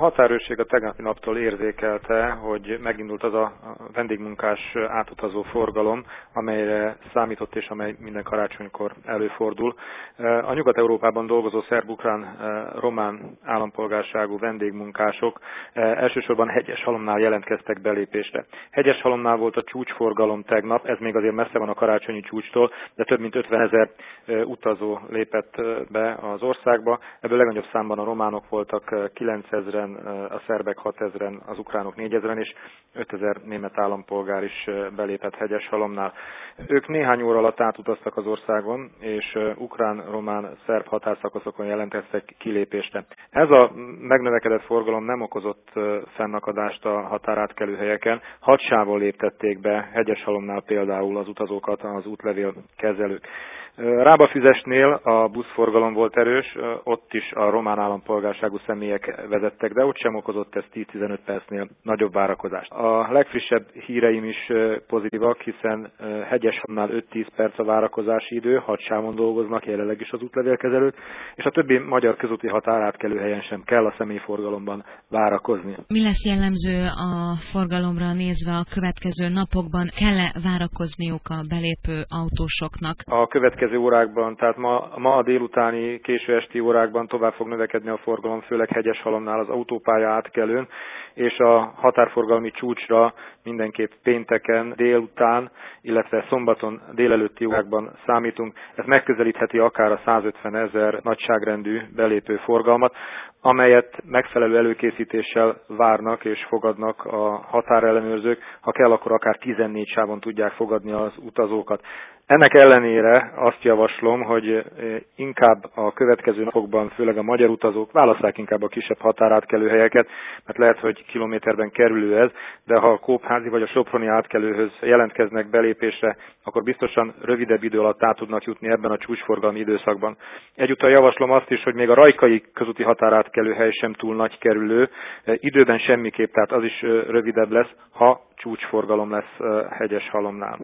határőrség a tegnapi naptól érzékelte, hogy megindult az a vendégmunkás átutazó forgalom, amelyre számított és amely minden karácsonykor előfordul. A Nyugat-Európában dolgozó szerb-ukrán román állampolgárságú vendégmunkások elsősorban Hegyeshalomnál jelentkeztek belépésre. Hegyeshalomnál volt a csúcsforgalom tegnap, ez még azért messze van a karácsonyi csúcstól, de több mint 50 000 utazó lépett be az országba. Ebből legnagyobb számban a románok voltak 9 000-en, a szerbek 6 000-en, az ukránok 4 000-en, és 5 000 német állampolgár is belépett Hegyeshalomnál. Ők néhány óra alatt átutaztak az országon, és ukrán, román, szerb határszakaszokon jelentkeztek kilépésre. Ez a megnövekedett forgalom nem okozott fennakadást a határátkelő helyeken. 6 sávon léptették be Hegyeshalomnál például az utazókat az útlevél kezelők. Rábafüzesnél a buszforgalom volt erős, ott is a román állampolgárságú személyek vezettek, de ott sem okozott ez 10-15 percnél nagyobb várakozást. A legfrissebb híreim is pozitívak, hiszen Hegyeshalomnál 5-10 perc a várakozási idő, 6 sávon dolgoznak jelenleg is az útlevélkezelők, és a többi magyar közúti határátkelő helyen sem kell a személyforgalomban várakozni. Mi lesz jellemző a forgalomra nézve a következő napokban? Kell-e várakozniuk a belépő autósoknak? A következő órákban, tehát ma a délutáni, késő esti órákban tovább fog növekedni a forgalom, főleg Hegyeshalomnál az autópálya átkelőn, és a határforgalmi csúcsra mindenképp pénteken délután, illetve szombaton délelőtti órákban számítunk. Ez megközelítheti akár a 150 000 nagyságrendű belépő forgalmat, amelyet megfelelő előkészítéssel várnak és fogadnak a határellenőrzők, ha kell, akkor akár 14 sávon tudják fogadni az utazókat. Ennek ellenére azt javaslom, hogy inkább a következő napokban, főleg a magyar utazók válasszák inkább a kisebb határátkelő helyeket, mert lehet, hogy kilométerben kerülő ez, de ha a Kópházi vagy a soproni átkelőhöz jelentkeznek belépésre, akkor biztosan rövidebb idő alatt át tudnak jutni ebben a csúcsforgalmi időszakban. Egyúttal javaslom azt is, hogy még a rajkai közúti határátkelő hely sem túl nagy kerülő, időben semmiképp, tehát az is rövidebb lesz, ha csúcsforgalom lesz Hegyeshalomnál.